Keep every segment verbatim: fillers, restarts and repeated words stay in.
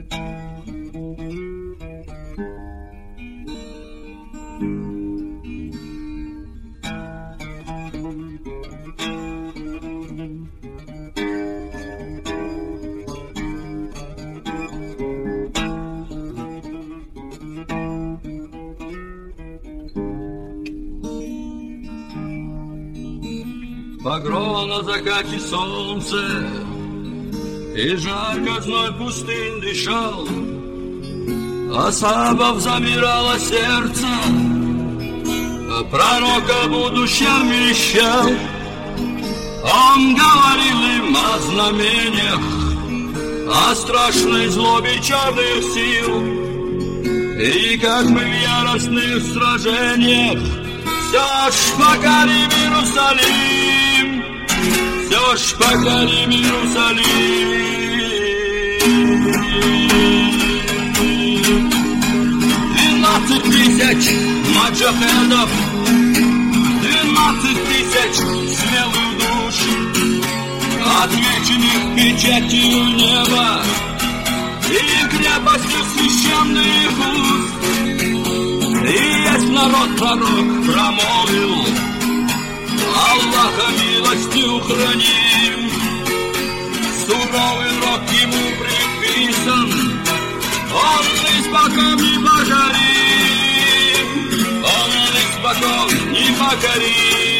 Багрово на закате солнце, и жарко зной пустынь дышал, а Сабов замирало сердце, а пророка будущем вещал. Он говорил им о знамениях, о страшной злобе черных сил, и как мы в яростных сражениях все ж покорим Иерусалим, все ж покорим Иерусалим. Двенадцать тысяч маджахедов, двенадцать тысяч смелых душ, отмеченных печатью неба и крепостью священных уст. И есть народ-пророк промолвил: Аллаха милостью храним. Суровый рок ему приписан, он испокон не покорим, он испокон не покорим.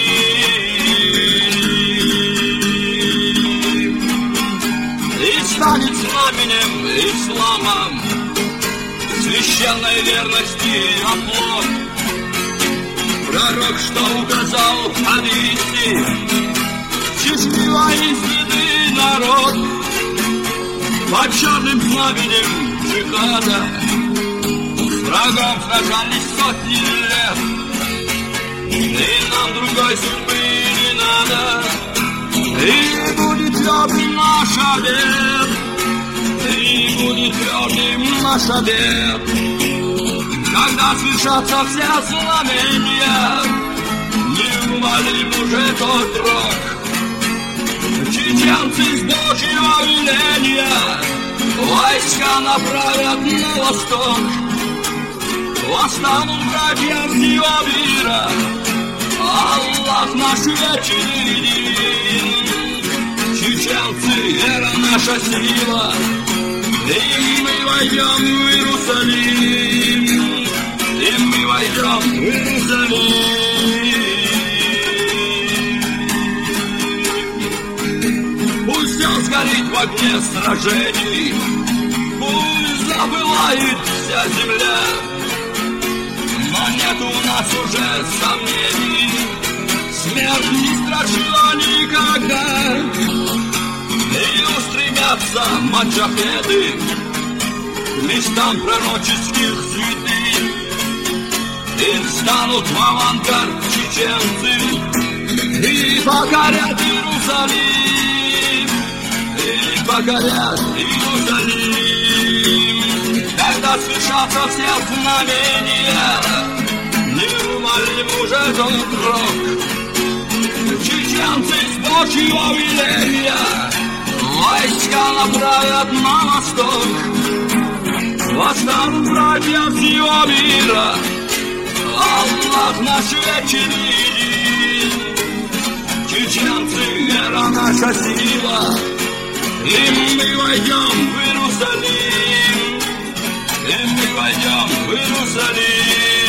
И станет знаменем ислама, священной верности оплот. Пророк, что указал в хадисе, счастливо изъеды народ под черным знаменем джихада. Врагом сражались сотни лет, и нам другой судьбы не надо. И будет твердым наш обет, и будет твердым наш обет. Когда свершатся все знамения, неумолим уже тот рок. Чеченцы с Божьего веления войска направят на восток. Восстанут братья всего мира, Аллах наш вечный. Чеченцы, вера наша сила, и мы войдем в Иерусалим, и мы войдем в Иерусалим. Пусть все сгорит в огне сражений, пусть забывает вся земля, но нет у нас уже сомнений, смерть не страшила никогда. И устремятся маджахеды к местам пророческих святынь, и встанут в авангард чеченцы, и покорят Иерусалим, и покорят Иерусалим. Когда свершатся все знамения, неумолим уже тот рок. Чеченцы с Божьего веления войска направят на восток. Восстанут братья всего мира, Аллах наш вечный. Чеченцы, вера наша сила, и мы войдем в Иерусалим, и мы войдем в Иерусалим.